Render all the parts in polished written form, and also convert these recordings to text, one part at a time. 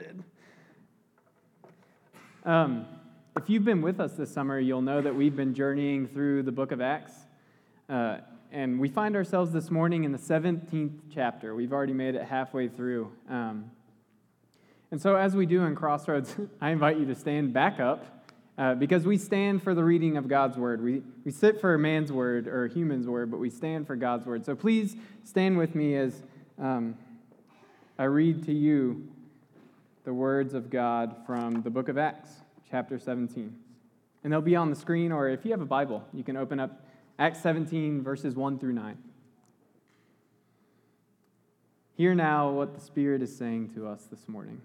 did. If you've been with us this summer, you'll know that we've been journeying through the book of Acts. And we find ourselves this morning in the 17th chapter. We've already made it halfway through. And so as we do in Crossroads, I invite you to stand back up because we stand for the reading of God's word. We sit for man's word or human's word, but we stand for God's word. So please stand with me as I read to you the words of God from the book of Acts, chapter 17. And they'll be on the screen, or if you have a Bible, you can open up Acts 17, verses 1 through 9. Hear now what the Spirit is saying to us this morning.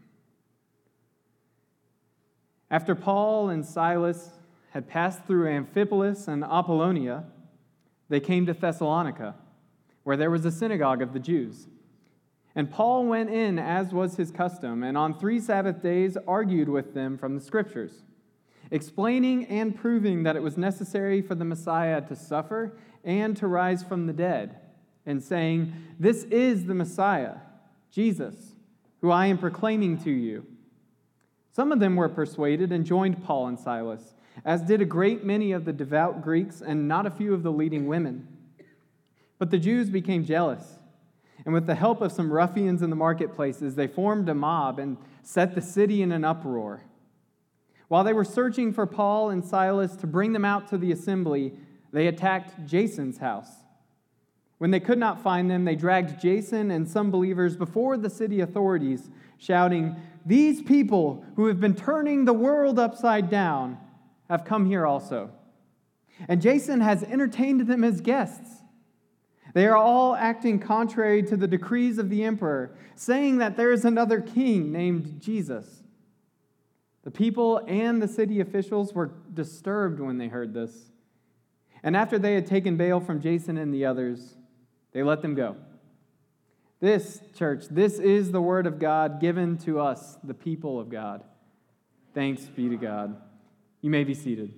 After Paul and Silas had passed through Amphipolis and Apollonia, they came to Thessalonica, where there was a synagogue of the Jews. And Paul went in as was his custom, and on 3 Sabbath days argued with them from the Scriptures, explaining and proving that it was necessary for the Messiah to suffer and to rise from the dead, and saying, "This is the Messiah, Jesus, who I am proclaiming to you." Some of them were persuaded and joined Paul and Silas, as did a great many of the devout Greeks and not a few of the leading women. But the Jews became jealous, and with the help of some ruffians in the marketplaces, they formed a mob and set the city in an uproar. While they were searching for Paul and Silas to bring them out to the assembly, they attacked Jason's house. When they could not find them, they dragged Jason and some believers before the city authorities, shouting, "These people who have been turning the world upside down have come here also. And Jason has entertained them as guests. They are all acting contrary to the decrees of the emperor, saying that there is another king named Jesus." The people and the city officials were disturbed when they heard this. And after they had taken bail from Jason and the others, they let them go. This, church, this is the word of God given to us, the people of God. Thanks be to God. You may be seated.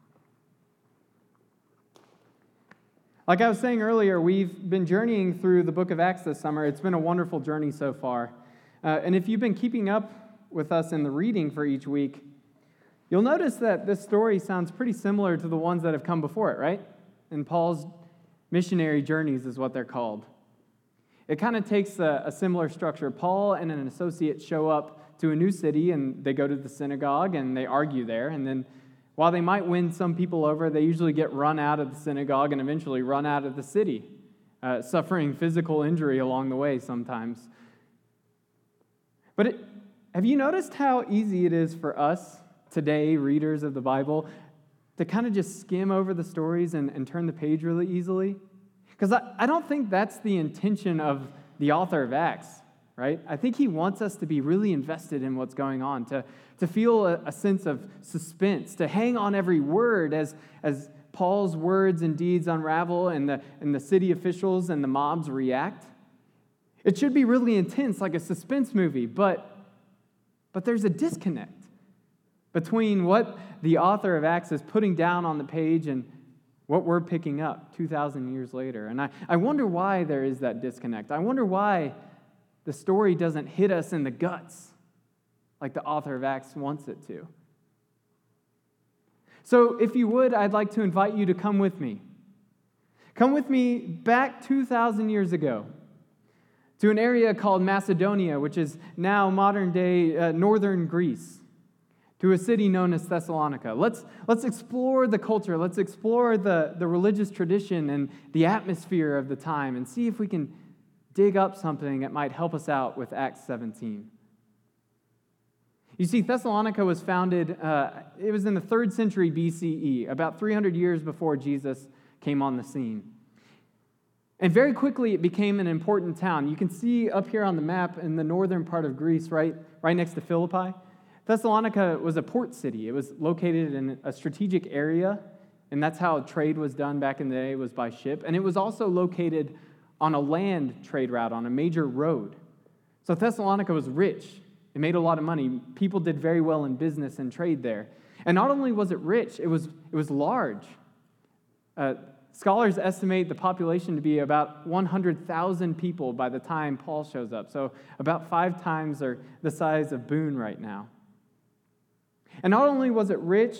Like I was saying earlier, we've been journeying through the book of Acts this summer. It's been a wonderful journey so far. And if you've been keeping up with us in the reading for each week, you'll notice that this story sounds pretty similar to the ones that have come before it, right? And Paul's missionary journeys is what they're called. It kind of takes a similar structure. Paul and an associate show up to a new city, and they go to the synagogue, and they argue there. And then while they might win some people over, they usually get run out of the synagogue and eventually run out of the city, suffering physical injury along the way sometimes. But have you noticed how easy it is for us today, readers of the Bible, to kind of just skim over the stories and turn the page really easily? Because I don't think that's the intention of the author of Acts, right? I think he wants us to be really invested in what's going on, to feel a sense of suspense, to hang on every word as Paul's words and deeds unravel and the city officials and the mobs react. It should be really intense, like a suspense movie, but there's a disconnect between what the author of Acts is putting down on the page and what we're picking up 2,000 years later. And I wonder why there is that disconnect. I wonder why the story doesn't hit us in the guts like the author of Acts wants it to. So if you would, I'd like to invite you to come with me. Come with me back 2,000 years ago to an area called Macedonia, which is now modern-day northern Greece, to a city known as Thessalonica. Let's explore the culture. Let's explore the religious tradition and the atmosphere of the time and see if we can dig up something that might help us out with Acts 17. You see, Thessalonica was founded, it was in the 3rd century BCE, about 300 years before Jesus came on the scene. And very quickly, it became an important town. You can see up here on the map in the northern part of Greece, right next to Philippi. Thessalonica was a port city. It was located in a strategic area, and that's how trade was done back in the day, was by ship. And it was also located on a land trade route, on a major road. So Thessalonica was rich. It made a lot of money. People did very well in business and trade there. And not only was it rich, it was large. Scholars estimate the population to be about 100,000 people by the time Paul shows up, so about 5 times or the size of Boone right now. And not only was it rich,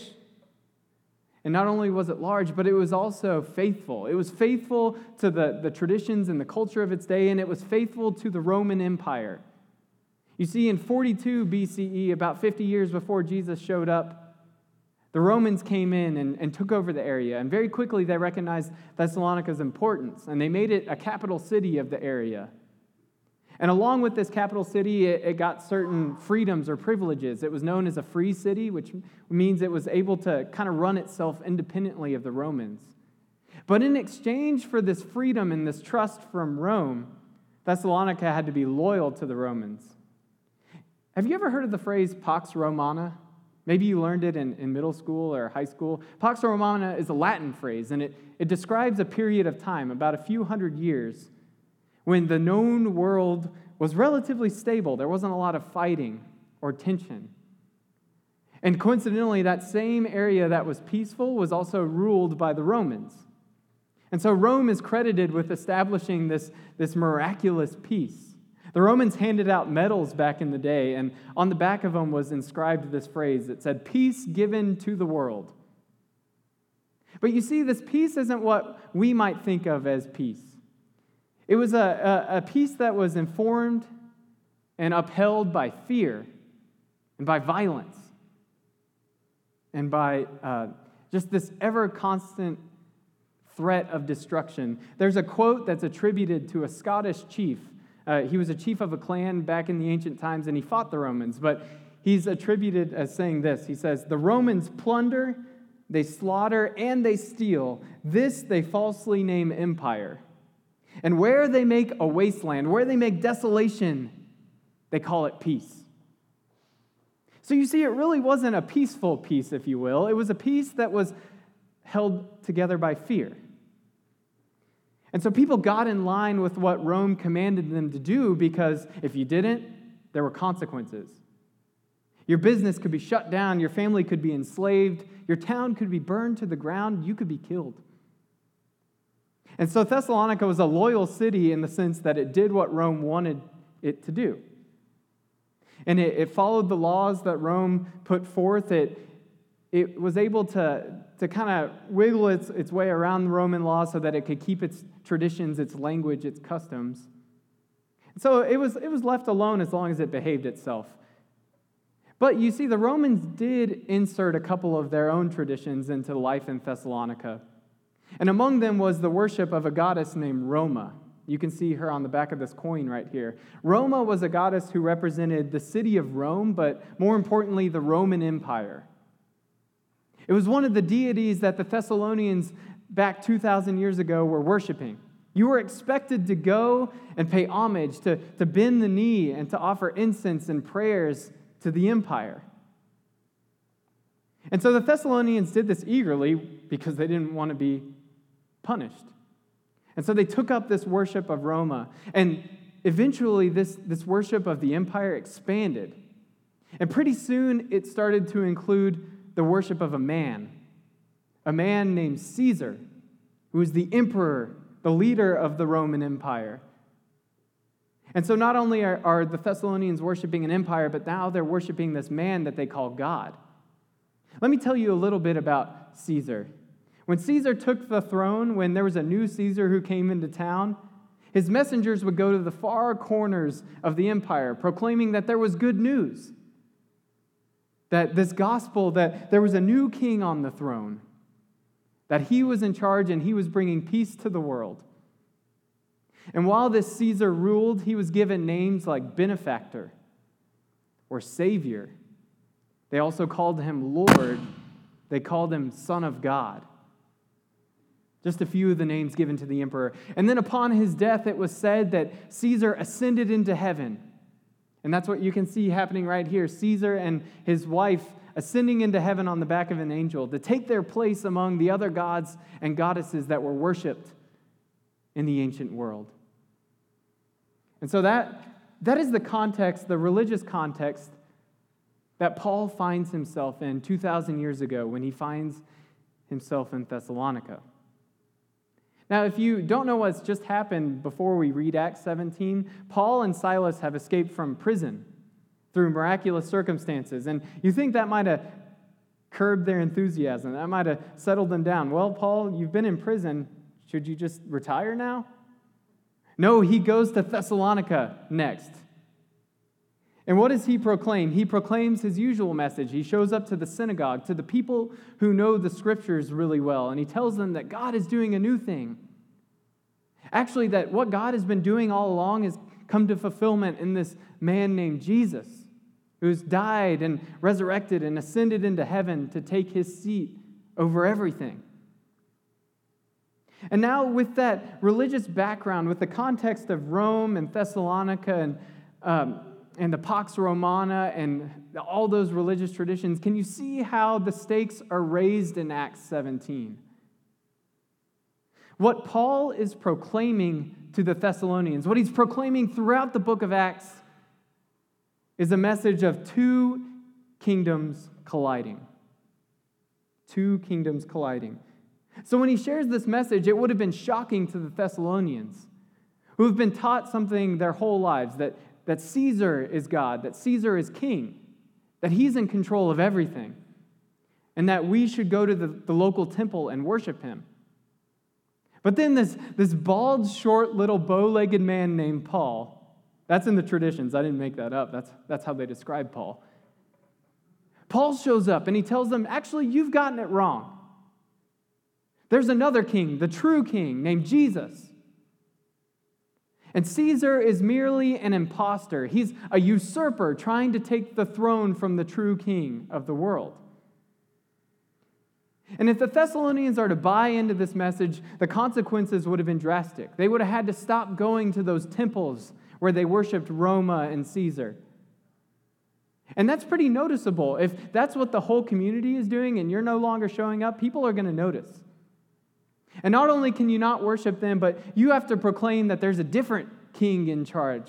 and not only was it large, but it was also faithful. It was faithful to the traditions and the culture of its day, and it was faithful to the Roman Empire. You see, in 42 BCE, about 50 years before Jesus showed up, the Romans came in and took over the area, and very quickly they recognized Thessalonica's importance, and they made it a capital city of the area. And along with this capital city, it got certain freedoms or privileges. It was known as a free city, which means it was able to kind of run itself independently of the Romans. But in exchange for this freedom and this trust from Rome, Thessalonica had to be loyal to the Romans. Have you ever heard of the phrase Pax Romana? Maybe you learned it in middle school or high school. Pax Romana is a Latin phrase, and it describes a period of time, about a few hundred years, when the known world was relatively stable. There wasn't a lot of fighting or tension. And coincidentally, that same area that was peaceful was also ruled by the Romans. And so Rome is credited with establishing this miraculous peace. The Romans handed out medals back in the day, and on the back of them was inscribed this phrase that said, "Peace given to the world." But you see, this peace isn't what we might think of as peace. It was a peace that was informed and upheld by fear and by violence and by just this ever-constant threat of destruction. There's a quote that's attributed to a Scottish chief. He was a chief of a clan back in the ancient times, and he fought the Romans, but he's attributed as saying this. He says, "The Romans plunder, they slaughter, and they steal. This they falsely name empire. And where they make a wasteland, where they make desolation, they call it peace." So you see, it really wasn't a peaceful peace, if you will. It was a peace that was held together by fear. And so people got in line with what Rome commanded them to do, because if you didn't, there were consequences. Your business could be shut down, your family could be enslaved, your town could be burned to the ground, you could be killed. And so Thessalonica was a loyal city in the sense that it did what Rome wanted it to do. And it followed the laws that Rome put forth. It was able to kind of wiggle its way around the Roman law so that it could keep its traditions, its language, its customs. So it was left alone as long as it behaved itself. But you see, the Romans did insert a couple of their own traditions into life in Thessalonica. And among them was the worship of a goddess named Roma. You can see her on the back of this coin right here. Roma was a goddess who represented the city of Rome, but more importantly, the Roman Empire. It was one of the deities that the Thessalonians back 2,000 years ago were worshiping. You were expected to go and pay homage, to bend the knee, and to offer incense and prayers to the empire. And so the Thessalonians did this eagerly because they didn't want to be punished. And so they took up this worship of Roma. And eventually this worship of the empire expanded. And pretty soon it started to include the worship of a man named Caesar, who was the emperor, the leader of the Roman Empire. And so not only are the Thessalonians worshiping an empire, but now they're worshiping this man that they call God. Let me tell you a little bit about Caesar. When Caesar took the throne, when there was a new Caesar who came into town, his messengers would go to the far corners of the empire, proclaiming that there was good news, that this gospel, that there was a new king on the throne, that he was in charge and he was bringing peace to the world. And while this Caesar ruled, he was given names like benefactor or savior. They also called him Lord. They called him Son of God. Just a few of the names given to the emperor. And then upon his death, it was said that Caesar ascended into heaven. And that's what you can see happening right here. Caesar and his wife ascending into heaven on the back of an angel to take their place among the other gods and goddesses that were worshipped in the ancient world. And so that is the context, the religious context that Paul finds himself in 2,000 years ago when he finds himself in Thessalonica. Now, if you don't know what's just happened before we read Acts 17, Paul and Silas have escaped from prison through miraculous circumstances. And you think that might have curbed their enthusiasm. That might have settled them down. Well, Paul, you've been in prison. Should you just retire now? No, he goes to Thessalonica next. And what does he proclaim? He proclaims his usual message. He shows up to the synagogue, to the people who know the scriptures really well, and he tells them that God is doing a new thing. Actually, that what God has been doing all along has come to fulfillment in this man named Jesus, who's died and resurrected and ascended into heaven to take his seat over everything. And now with that religious background, with the context of Rome and Thessalonica and the Pax Romana and all those religious traditions, can you see how the stakes are raised in Acts 17? What Paul is proclaiming to the Thessalonians, what he's proclaiming throughout the book of Acts, is a message of two kingdoms colliding. Two kingdoms colliding. So when he shares this message, it would have been shocking to the Thessalonians, who have been taught something their whole lives, that Caesar is God, that Caesar is king, that he's in control of everything, and that we should go to the local temple and worship him. But then this bald, short, little bow-legged man named Paul, that's in the traditions, I didn't make that up, that's how they describe Paul. Paul shows up and he tells them, actually, you've gotten it wrong. There's another king, the true king, named Jesus. And Caesar is merely an imposter. He's a usurper trying to take the throne from the true king of the world. And if the Thessalonians are to buy into this message, the consequences would have been drastic. They would have had to stop going to those temples where they worshiped Roma and Caesar. And that's pretty noticeable. If that's what the whole community is doing and you're no longer showing up, people are going to notice. And not only can you not worship them, but you have to proclaim that there's a different king in charge.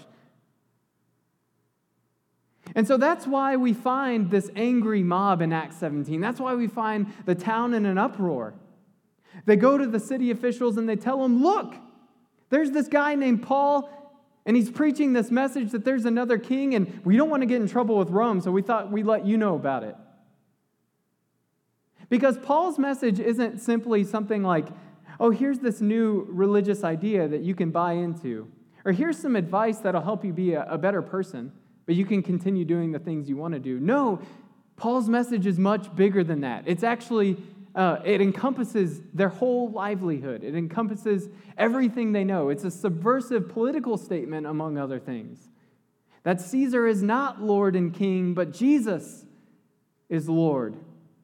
And so that's why we find this angry mob in Acts 17. That's why we find the town in an uproar. They go to the city officials and they tell them, look, there's this guy named Paul, and he's preaching this message that there's another king, and we don't want to get in trouble with Rome, so we thought we'd let you know about it. Because Paul's message isn't simply something like, oh, here's this new religious idea that you can buy into. Or here's some advice that'll help you be a better person, but you can continue doing the things you want to do. No, Paul's message is much bigger than that. It's actually, it encompasses their whole livelihood. It encompasses everything they know. It's a subversive political statement, among other things. That Caesar is not Lord and King, but Jesus is Lord.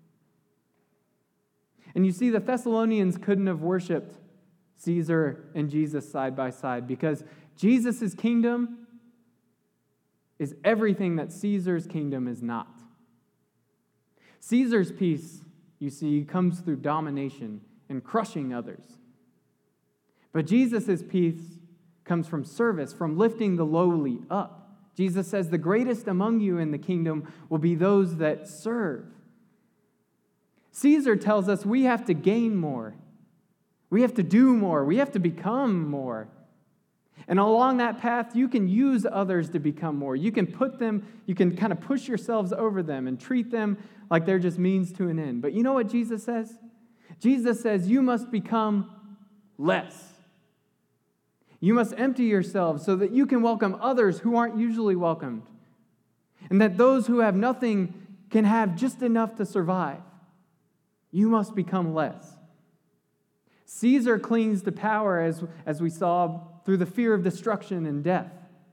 And you see, the Thessalonians couldn't have worshipped Caesar and Jesus side by side because Jesus' kingdom is everything that Caesar's kingdom is not. Caesar's peace, you see, comes through domination and crushing others. But Jesus' peace comes from service, from lifting the lowly up. Jesus says, the greatest among you in the kingdom will be those that serve. Caesar tells us we have to gain more. We have to do more. We have to become more. And along that path, you can use others to become more. You can kind of push yourselves over them and treat them like they're just means to an end. But you know what Jesus says? Jesus says you must become less. You must empty yourselves so that you can welcome others who aren't usually welcomed. And that those who have nothing can have just enough to survive. You must become less. Caesar clings to power, as we saw, through the fear of destruction and death.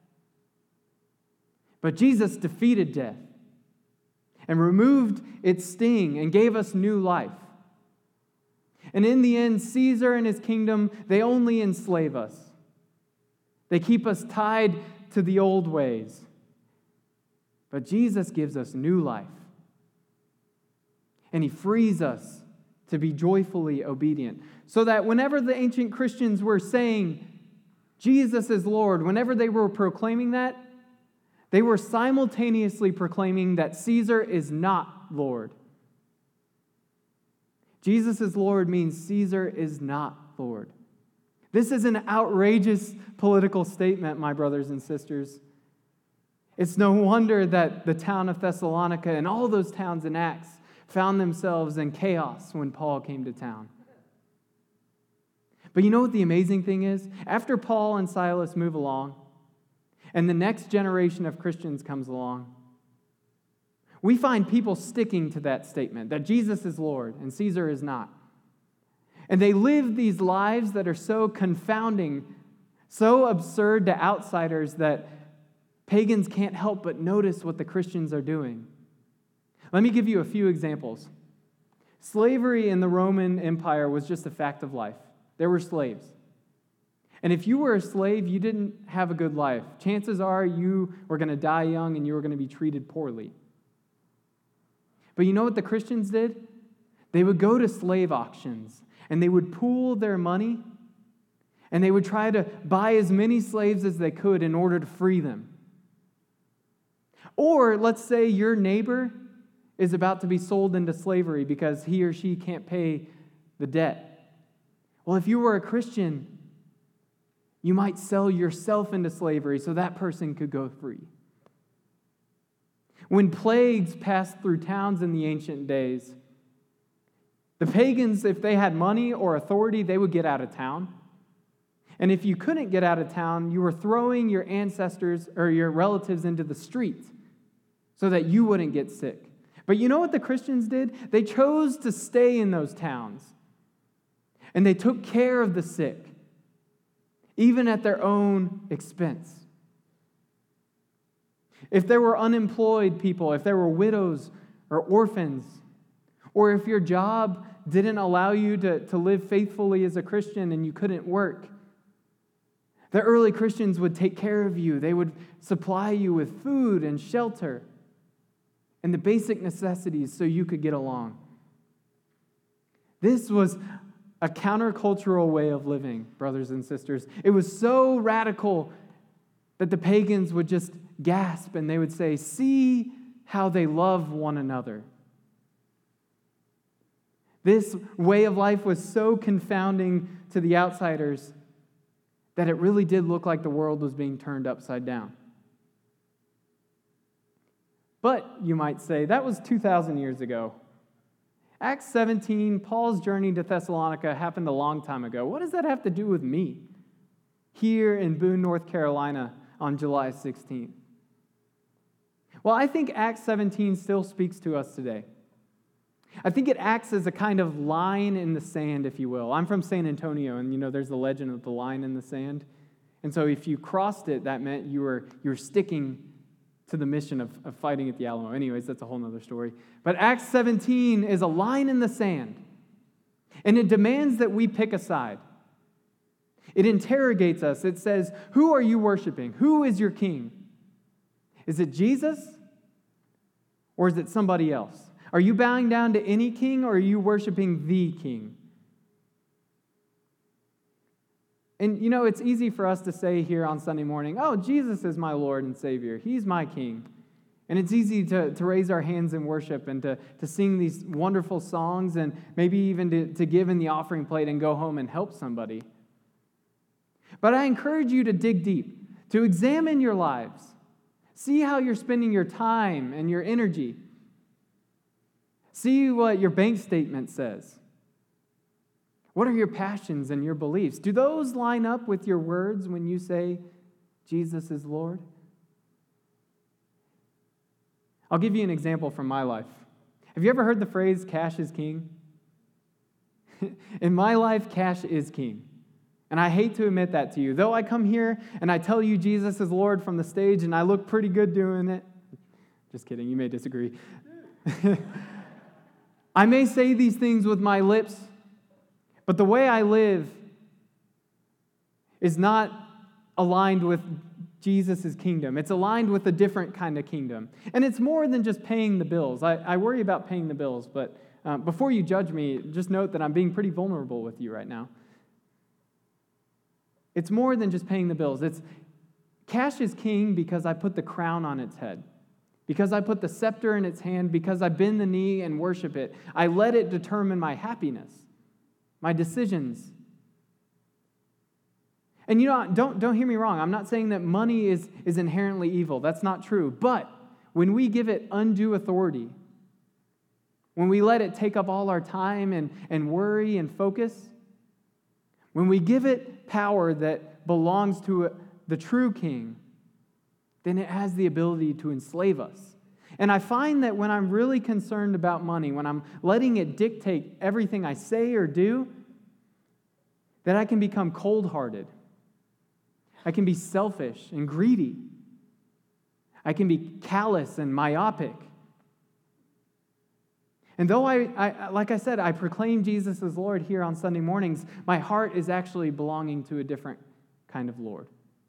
But Jesus defeated death and removed its sting and gave us new life. And in the end, Caesar and his kingdom, they only enslave us. They keep us tied to the old ways. But Jesus gives us new life. And he frees us to be joyfully obedient. So that whenever the ancient Christians were saying, Jesus is Lord, whenever they were proclaiming that, they were simultaneously proclaiming that Caesar is not Lord. Jesus is Lord means Caesar is not Lord. This is an outrageous political statement, my brothers and sisters. It's no wonder that the town of Thessalonica and all those towns in Acts found themselves in chaos when Paul came to town. But you know what the amazing thing is? After Paul and Silas move along, and the next generation of Christians comes along, we find people sticking to that statement, that Jesus is Lord and Caesar is not. And they live these lives that are so confounding, so absurd to outsiders that pagans can't help but notice what the Christians are doing. Let me give you a few examples. Slavery in the Roman Empire was just a fact of life. There were slaves. And if you were a slave, you didn't have a good life. Chances are you were going to die young and you were going to be treated poorly. But you know what the Christians did? They would go to slave auctions and they would pool their money and they would try to buy as many slaves as they could in order to free them. Or let's say your neighbor is about to be sold into slavery because he or she can't pay the debt. Well, if you were a Christian, you might sell yourself into slavery so that person could go free. When plagues passed through towns in the ancient days, the pagans, if they had money or authority, they would get out of town. And if you couldn't get out of town, you were throwing your ancestors or your relatives into the street so that you wouldn't get sick. But you know what the Christians did? They chose to stay in those towns. And they took care of the sick, even at their own expense. If there were unemployed people, if there were widows or orphans, or if your job didn't allow you to live faithfully as a Christian and you couldn't work, the early Christians would take care of you. They would supply you with food and shelter and the basic necessities so you could get along. This was a countercultural way of living, brothers and sisters. It was so radical that the pagans would just gasp and they would say, "See how they love one another." This way of life was so confounding to the outsiders that it really did look like the world was being turned upside down. But you might say, that was 2,000 years ago. Acts 17, Paul's journey to Thessalonica happened a long time ago. What does that have to do with me here in Boone, North Carolina on July 16th? Well, I think Acts 17 still speaks to us today. I think it acts as a kind of line in the sand, if you will. I'm from San Antonio, and there's the legend of the line in the sand. And so if you crossed it, that meant you were sticking to the mission of fighting at the Alamo. Anyways, that's a whole other story. But Acts 17 is a line in the sand, and it demands that we pick a side. It interrogates us. It says, who are you worshiping? Who is your king? Is it Jesus, or is it somebody else? Are you bowing down to any king, or are you worshiping the king? And it's easy for us to say here on Sunday morning, oh, Jesus is my Lord and Savior. He's my king. And it's easy to raise our hands in worship and to sing these wonderful songs and maybe even to give in the offering plate and go home and help somebody. But I encourage you to dig deep, to examine your lives. See how you're spending your time and your energy. See what your bank statement says. What are your passions and your beliefs? Do those line up with your words when you say, Jesus is Lord? I'll give you an example from my life. Have you ever heard the phrase, cash is king? In my life, cash is king. And I hate to admit that to you. Though I come here and I tell you Jesus is Lord from the stage and I look pretty good doing it. Just kidding, you may disagree. I may say these things with my lips, but the way I live is not aligned with Jesus' kingdom. It's aligned with a different kind of kingdom. And it's more than just paying the bills. I worry about paying the bills, but before you judge me, just note that I'm being pretty vulnerable with you right now. It's more than just paying the bills. It's cash is king because I put the crown on its head. Because I put the scepter in its hand, because I bend the knee and worship it. I let it determine my happiness, my decisions. And don't hear me wrong. I'm not saying that money is inherently evil. That's not true. But when we give it undue authority, when we let it take up all our time and worry and focus, when we give it power that belongs to the true king, then it has the ability to enslave us. And I find that when I'm really concerned about money, when I'm letting it dictate everything I say or do, that I can become cold-hearted. I can be selfish and greedy. I can be callous and myopic. And though like I said, I proclaim Jesus as Lord here on Sunday mornings, my heart is actually belonging to a different kind of Lord.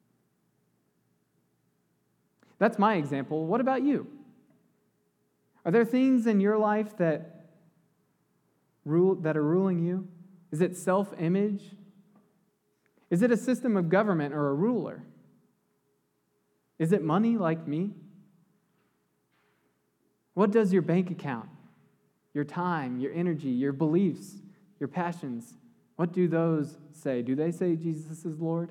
That's my example. What about you? Are there things in your life that are ruling you? Is it self-image? Is it a system of government or a ruler? Is it money like me? What does your bank account, your time, your energy, your beliefs, your passions, what do those say? Do they say Jesus is Lord?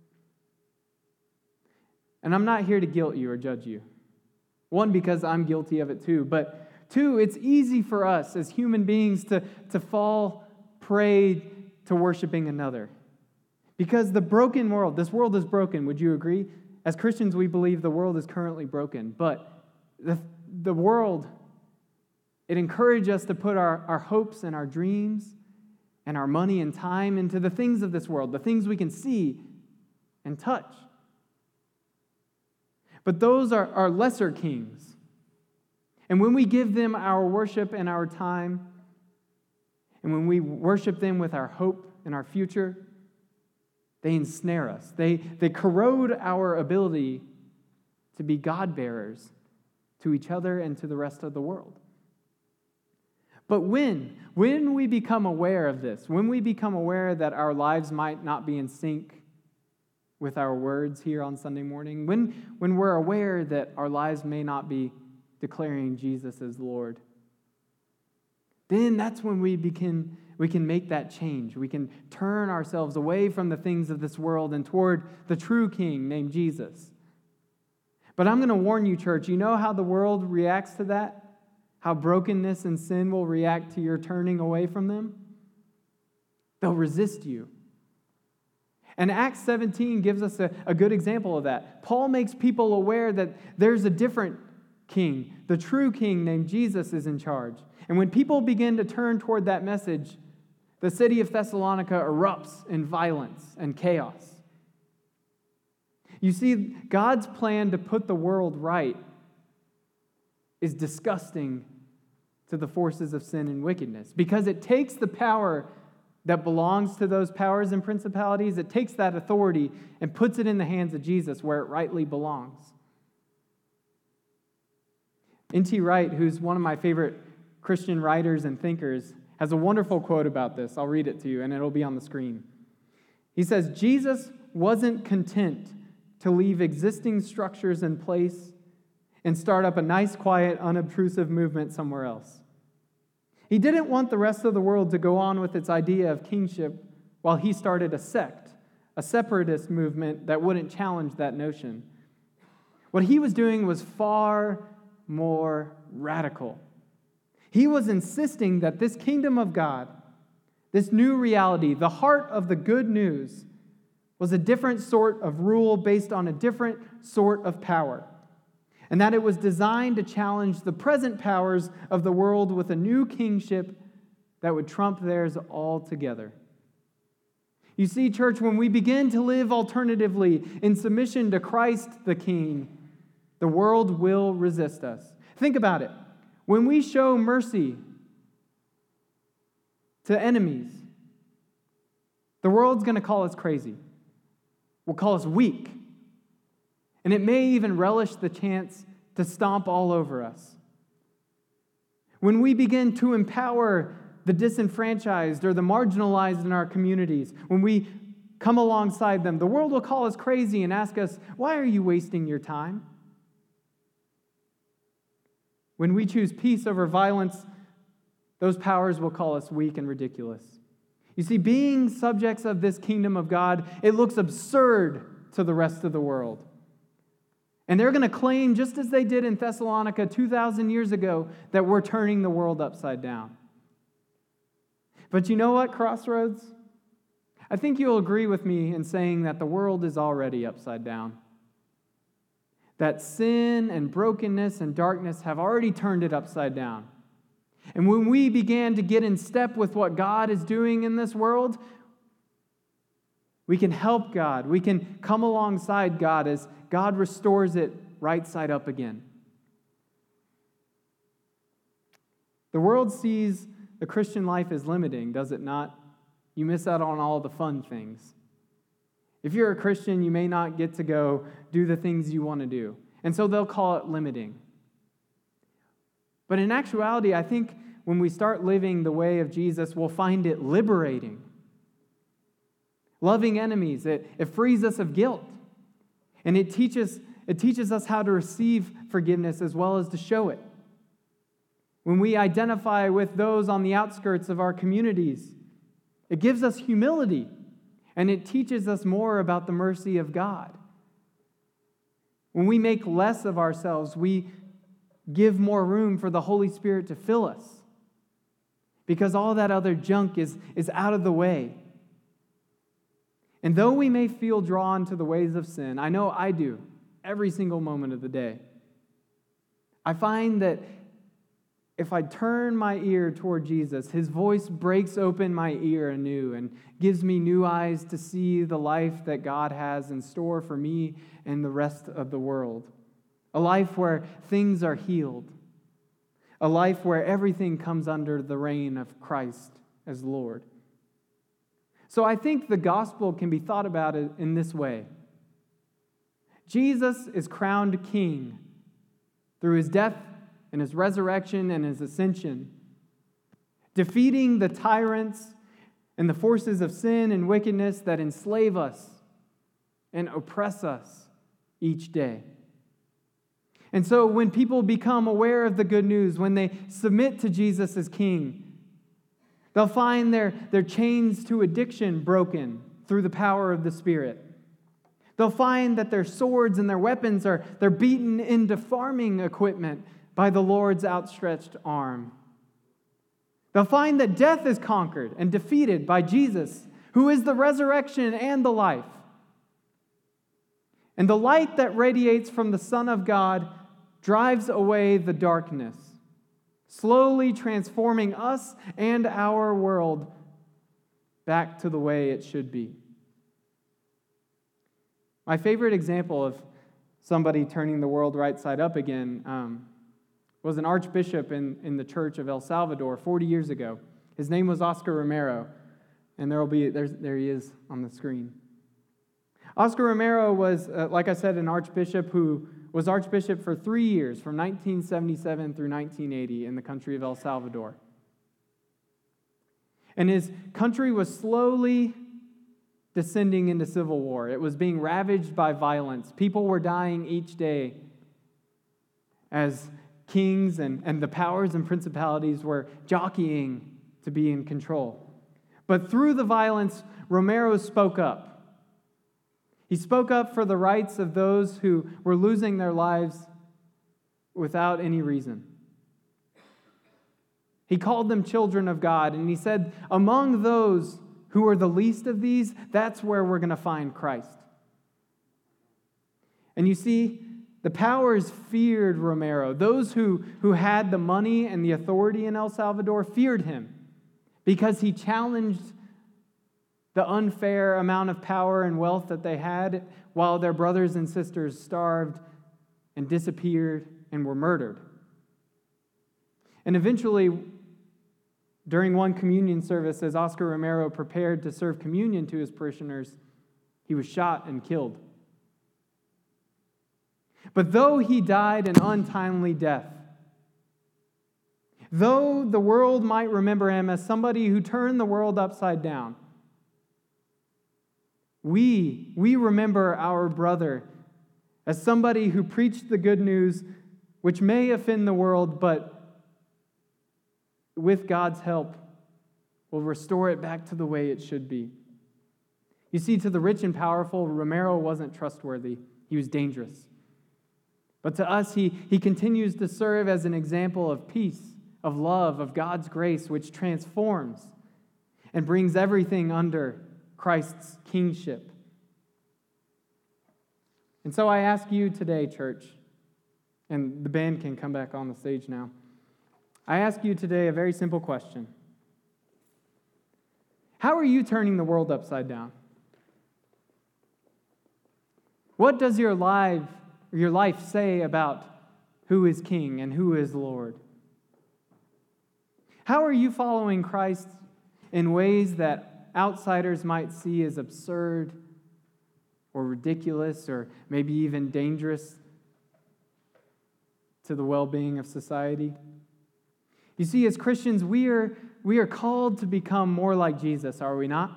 And I'm not here to guilt you or judge you. One, because I'm guilty of it too. But two, it's easy for us as human beings to fall prey to worshiping another. Because the broken world, this world is broken, would you agree? As Christians, we believe the world is currently broken. But the world, it encourages us to put our hopes and our dreams and our money and time into the things of this world, the things we can see and touch. But those are lesser kings. And when we give them our worship and our time, and when we worship them with our hope and our future, they ensnare us. They corrode our ability to be God-bearers to each other and to the rest of the world. But when we become aware of this, when we become aware that our lives might not be in sync with our words here on Sunday morning, when we're aware that our lives may not be declaring Jesus as Lord, then that's when we can make that change. We can turn ourselves away from the things of this world and toward the true King named Jesus. But I'm going to warn you, church, you know how the world reacts to that? How brokenness and sin will react to your turning away from them? They'll resist you. And Acts 17 gives us a good example of that. Paul makes people aware that there's a different king. The true king named Jesus is in charge. And when people begin to turn toward that message, the city of Thessalonica erupts in violence and chaos. You see, God's plan to put the world right is disgusting to the forces of sin and wickedness because it takes the power that belongs to those powers and principalities, it takes that authority and puts it in the hands of Jesus where it rightly belongs. N.T. Wright, who's one of my favorite Christian writers and thinkers, has a wonderful quote about this. I'll read it to you, and it'll be on the screen. He says, Jesus wasn't content to leave existing structures in place and start up a nice, quiet, unobtrusive movement somewhere else. He didn't want the rest of the world to go on with its idea of kingship while he started a sect, a separatist movement that wouldn't challenge that notion. What he was doing was far more radical. He was insisting that this kingdom of God, this new reality, the heart of the good news, was a different sort of rule based on a different sort of power, and that it was designed to challenge the present powers of the world with a new kingship that would trump theirs altogether. You see, church, when we begin to live alternatively in submission to Christ the King, the world will resist us. Think about it. When we show mercy to enemies, the world's going to call us crazy. Will call us weak. And it may even relish the chance to stomp all over us. When we begin to empower the disenfranchised or the marginalized in our communities, when we come alongside them, the world will call us crazy and ask us, why are you wasting your time? When we choose peace over violence, those powers will call us weak and ridiculous. You see, being subjects of this kingdom of God, it looks absurd to the rest of the world. And they're going to claim, just as they did in Thessalonica 2,000 years ago, that we're turning the world upside down. But you know what, Crossroads? I think you'll agree with me in saying that the world is already upside down. That sin and brokenness and darkness have already turned it upside down. And when we began to get in step with what God is doing in this world, we can help God. We can come alongside God as God restores it right side up again. The world sees the Christian life as limiting, does it not? You miss out on all the fun things. If you're a Christian, you may not get to go do the things you want to do. And so they'll call it limiting. But in actuality, I think when we start living the way of Jesus, we'll find it liberating. Loving enemies, it frees us of guilt. And it teaches us how to receive forgiveness as well as to show it. When we identify with those on the outskirts of our communities, it gives us humility, and it teaches us more about the mercy of God. When we make less of ourselves, we give more room for the Holy Spirit to fill us, because all that other junk is out of the way. And though we may feel drawn to the ways of sin, I know I do every single moment of the day, I find that if I turn my ear toward Jesus, his voice breaks open my ear anew and gives me new eyes to see the life that God has in store for me and the rest of the world. A life where things are healed. A life where everything comes under the reign of Christ as Lord. So I think the gospel can be thought about in this way. Jesus is crowned king through his death and his resurrection and his ascension, defeating the tyrants and the forces of sin and wickedness that enslave us and oppress us each day. And so when people become aware of the good news, when they submit to Jesus as king, they'll find their chains to addiction broken through the power of the Spirit. They'll find that their swords and their weapons they're beaten into farming equipment by the Lord's outstretched arm. They'll find that death is conquered and defeated by Jesus, who is the resurrection and the life. And the light that radiates from the Son of God drives away the darkness, slowly transforming us and our world back to the way it should be. My favorite example of somebody turning the world right side up again was an archbishop in the Church of El Salvador 40 years ago. His name was Oscar Romero, and there he is on the screen. Oscar Romero was, like I said, an archbishop who was archbishop for 3 years, from 1977 through 1980 in the country of El Salvador. And his country was slowly descending into civil war. It was being ravaged by violence. People were dying each day as kings and the powers and principalities were jockeying to be in control. But through the violence, Romero spoke up. He spoke up for the rights of those who were losing their lives without any reason. He called them children of God, and he said, among those who are the least of these, that's where we're going to find Christ. And you see, the powers feared Romero. Those who had the money and the authority in El Salvador feared him because he challenged the unfair amount of power and wealth that they had while their brothers and sisters starved and disappeared and were murdered. And eventually, during one communion service, as Oscar Romero prepared to serve communion to his parishioners, he was shot and killed. But though he died an untimely death, though the world might remember him as somebody who turned the world upside down, we remember our brother as somebody who preached the good news, which may offend the world, but with God's help will restore it back to the way it should be. You see, to the rich and powerful, Romero wasn't trustworthy. He was dangerous. But to us, he continues to serve as an example of peace, of love, of God's grace, which transforms and brings everything under Christ's kingship. And so I ask you today, church, and the band can come back on the stage now. I ask you today a very simple question. How are you turning the world upside down? What does your life say about who is king and who is Lord? How are you following Christ in ways that outsiders might see as absurd or ridiculous or maybe even dangerous to the well-being of society? You see, as Christians, we are called to become more like Jesus, are we not?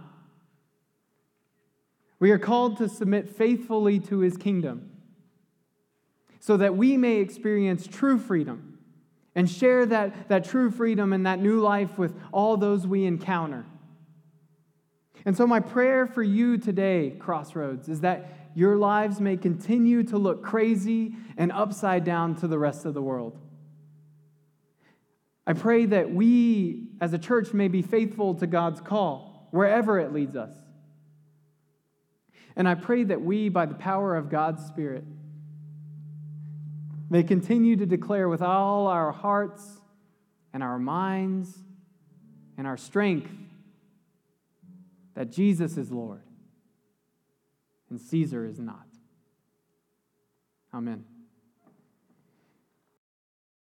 We are called to submit faithfully to his kingdom so that we may experience true freedom and share that true freedom and that new life with all those we encounter. And so my prayer for you today, Crossroads, is that your lives may continue to look crazy and upside down to the rest of the world. I pray that we, as a church, may be faithful to God's call, wherever it leads us. And I pray that we, by the power of God's Spirit, may continue to declare with all our hearts and our minds and our strength that Jesus is Lord and Caesar is not. Amen.